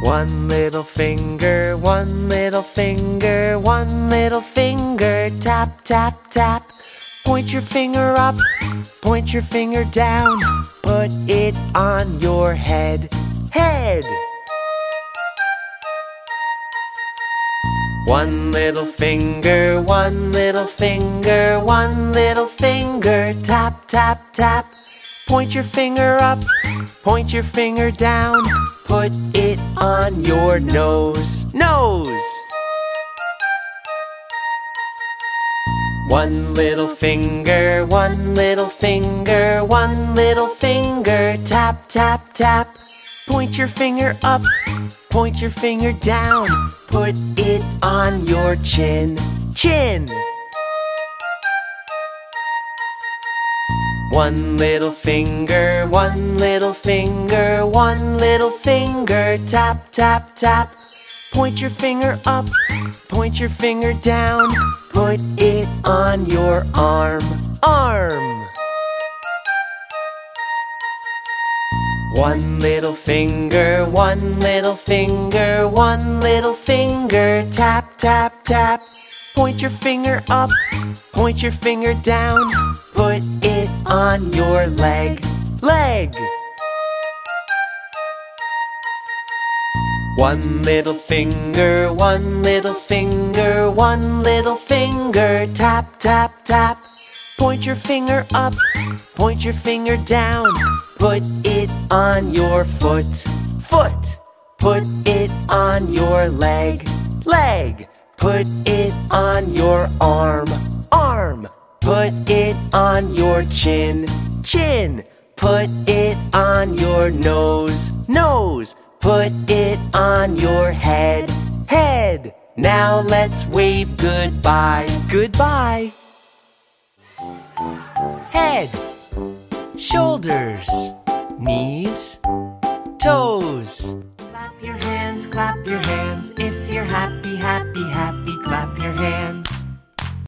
One little finger, one little finger, one little finger, tap, tap, tap. Point your finger up, point your finger down, put it on your head, head. One little finger, one little finger, one little finger, tap, tap, tap. Point your finger up, point your finger down, put it on your nose, nose. One little finger, one little finger, one little finger, tap, tap, tap. Point your finger up, point your finger down, put it on your chin, chin. One little finger, one little finger, one little finger, tap, tap, tap. Point your finger up, point your finger down, put it on your arm, arm. One little finger, one little finger, one little finger, tap, tap, tap. Point your finger up, point your finger down, put it on your leg, leg. One little finger, one little finger, one little finger, tap, tap, tap. Point your finger up, point your finger down, put it on your foot, foot. Put it on your leg, leg. Put it on your arm, arm. Put it on your chin, chin. Put it on your nose, nose. Put it on your head, head. Now let's wave goodbye, goodbye. Head, shoulders, knees, toes. Clap your hands if you're happy, happy, happy. Clap your hands.